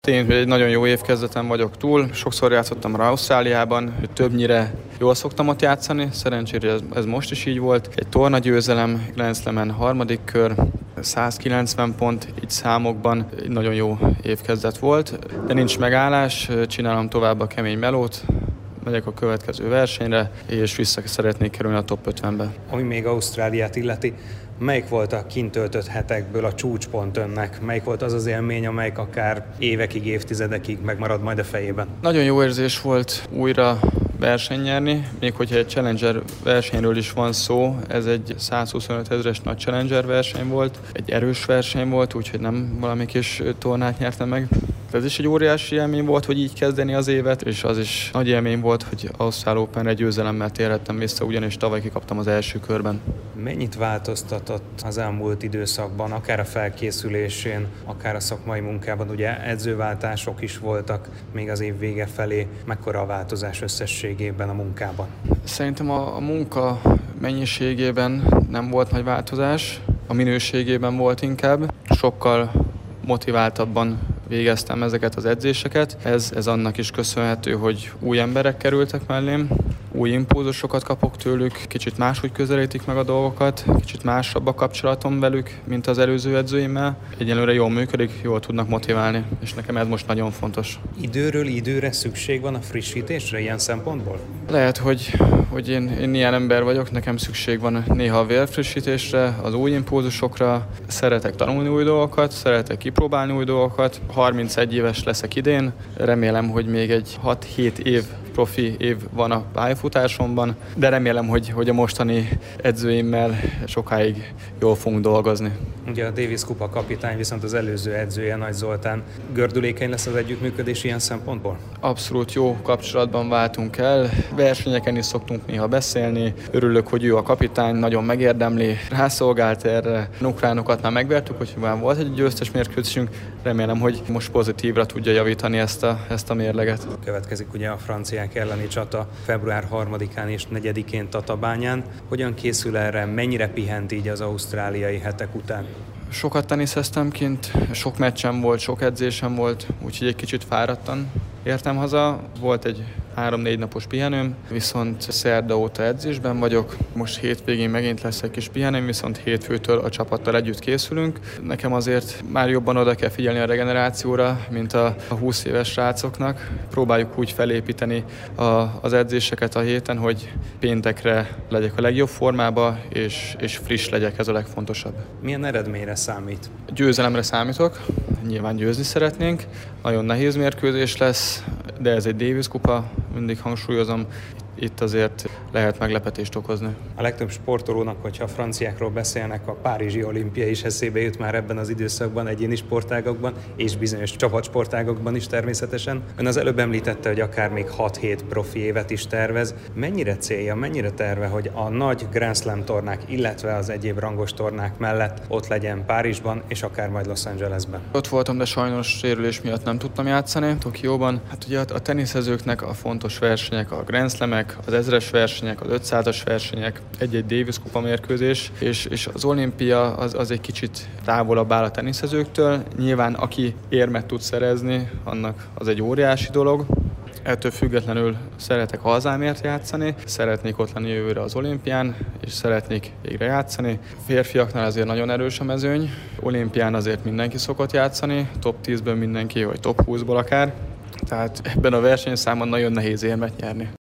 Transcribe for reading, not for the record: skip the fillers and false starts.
Én egy nagyon jó évkezdeten vagyok túl, sokszor játszottam rá Ausztráliában, többnyire jól szoktam ott játszani, szerencsére ez most is így volt. Egy tornagyőzelem, Grand Slamen harmadik kör, 190 pont, így számokban egy nagyon jó évkezdet volt, de nincs megállás, csinálom tovább a kemény melót, megyek a következő versenyre, és vissza szeretnék kerülni a top 50-be. Ami még Ausztráliát illeti, melyik volt a kint töltött hetekből a csúcspont önnek? Melyik volt az az élmény, amelyik akár évekig, évtizedekig megmarad majd a fejében? Nagyon jó érzés volt újra verseny nyerni, még hogyha egy Challenger versenyről is van szó, ez egy 125 000-es nagy Challenger verseny volt, egy erős verseny volt, úgyhogy nem valami kis tornát nyertem meg. Ez is egy óriási élmény volt, hogy így kezdeni az évet, és az is nagy élmény volt, hogy Ausztrál Openre győzelemmel térhettem vissza, ugyanis tavaly kikaptam az első körben. Mennyit változtatott az elmúlt időszakban, akár a felkészülésén, akár a szakmai munkában? Ugye edzőváltások is voltak még az év vége felé. Mekkora a változás összességében a munkában? Szerintem a munka mennyiségében nem volt nagy változás, a minőségében volt inkább. Sokkal motiváltabban végeztem ezeket az edzéseket. Ez annak is köszönhető, hogy új emberek kerültek mellém, új impulzusokat kapok tőlük, kicsit máshogy közelítik meg a dolgokat, kicsit másabb a kapcsolatom velük, mint az előző edzőimmel. Egyelőre jól működik, jól tudnak motiválni, és nekem ez most nagyon fontos. Időről időre szükség van a frissítésre ilyen szempontból? Lehet, hogy én ilyen ember vagyok, nekem szükség van néha a vérfrissítésre, az új impulzusokra, szeretek tanulni új dolgokat, szeretek kipróbálni új dolgokat. 31 éves leszek idén, remélem, hogy még egy 6-7 év profi év van a pályafutásomban, de remélem, hogy a mostani edzőimmel sokáig jól fogunk dolgozni. Ugye a Davis Kupa kapitány, viszont az előző edzője, Nagy Zoltán. Gördülékeny lesz az együttműködés ilyen szempontból? Abszolút jó kapcsolatban váltunk el, versenyeken is szoktunk néha beszélni. Örülök, hogy ő a kapitány, nagyon megérdemli, rászolgált erre. Ukránokat már megvertük, hogy már volt egy győztes mérkőzésünk. Remélem, hogy most pozitívra tudja javítani ezt a mérleget. Következik ugye a franciák elleni csata február 3-án és 4-én Tatabányán. Hogyan készül erre, mennyire pihent így az ausztráliai hetek után? Sokat teniszeztem kint, sok meccsem volt, sok edzésem volt, úgyhogy egy kicsit fáradtan értem haza. Volt egy 3-4 napos pihenőm, viszont szerda óta edzésben vagyok. Most hétvégén megint lesz egy kis pihenőm, viszont hétfőtől a csapattal együtt készülünk. Nekem azért már jobban oda kell figyelni a regenerációra, mint a 20 éves srácoknak. Próbáljuk úgy felépíteni az edzéseket a héten, hogy péntekre legyek a legjobb formában, és friss legyek, ez a legfontosabb. Milyen eredményre számít? Győzelemre számítok, nyilván győzni szeretnénk. Nagyon nehéz mérkőzés lesz, de ez egy Davis Kupa, mindig hangsúlyozom, itt azért lehet meglepetést okozni. A legtöbb sportolónak, hogyha a franciákról beszélnek, a Párizsi olimpia is eszébe jut már ebben az időszakban, egyéni sportágakban, és bizonyos csapatsportágakban is természetesen. Ön az előbb említette, hogy akár még 6-7 profi évet is tervez. Mennyire célja, mennyire terve, hogy a nagy Grand Slam tornák, illetve az egyéb rangos tornák mellett ott legyen Párizsban, és akár majd Los Angelesben? Ott voltam, de sajnos sérülés miatt nem tudtam játszani Tokióban. Hát ugye a teniszezőknek a fontos versenyek, a Grand Slamek, az 1000-es versenyek, az 500-as versenyek, egy-egy Davis Kupa mérkőzés, és az olimpia az egy kicsit távolabb áll a teniszezőktől. Nyilván aki érmet tud szerezni, annak az egy óriási dolog. Ettől függetlenül szeretek hazámért játszani, szeretnék ott lenni jövőre az olimpián, és szeretnék végre játszani. Férfiaknál azért nagyon erős a mezőny, olimpián azért mindenki szokott játszani, top 10-ből mindenki, vagy top 20-ból akár. Tehát ebben a versenyszámon nagyon nehéz érmet nyerni.